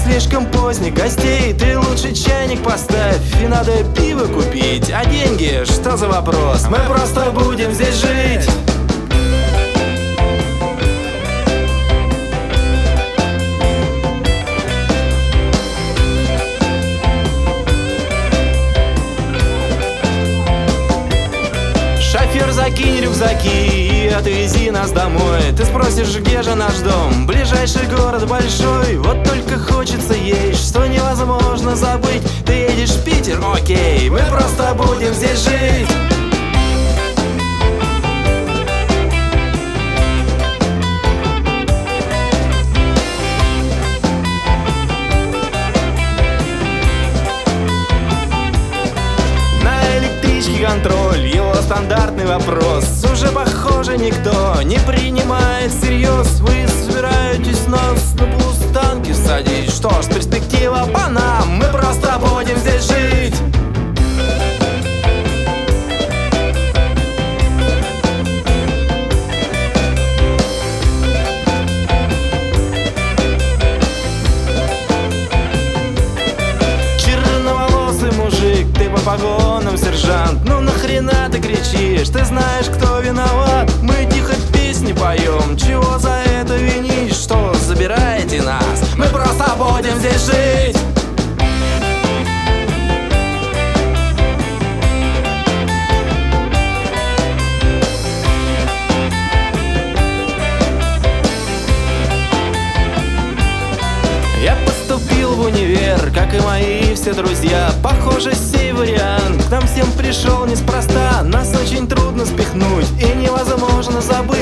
слишком поздний, гостей ты лучше чайник поставь. И надо пиво купить, а деньги, что за вопрос? Мы просто будем здесь жить. Шофер, закинь рюкзаки и отвези нас домой. Ты спросишь, где же наш дом? Ближайший город большой. Вот только хочется есть, что невозможно забыть. Ты едешь в Питер, окей, мы просто будем здесь жить. Контроль, его стандартный вопрос. Уже похоже никто не принимает всерьез. Вы собираетесь нас на полустанки садить? Что ж, перспектива по нам, мы просто будем здесь жить. Черноволосый мужик, ты по погонам сержант. Ну нахрена ты кричишь? Ты знаешь, кто виноват? Мы тихо песни поем. Чего за это винить? Что, забираете нас? Мы просто будем здесь жить. Я поступил в универ, как и мои все друзья. Похоже, сей вариант к нам всем пришел неспроста. Нас очень трудно спихнуть и невозможно забыть.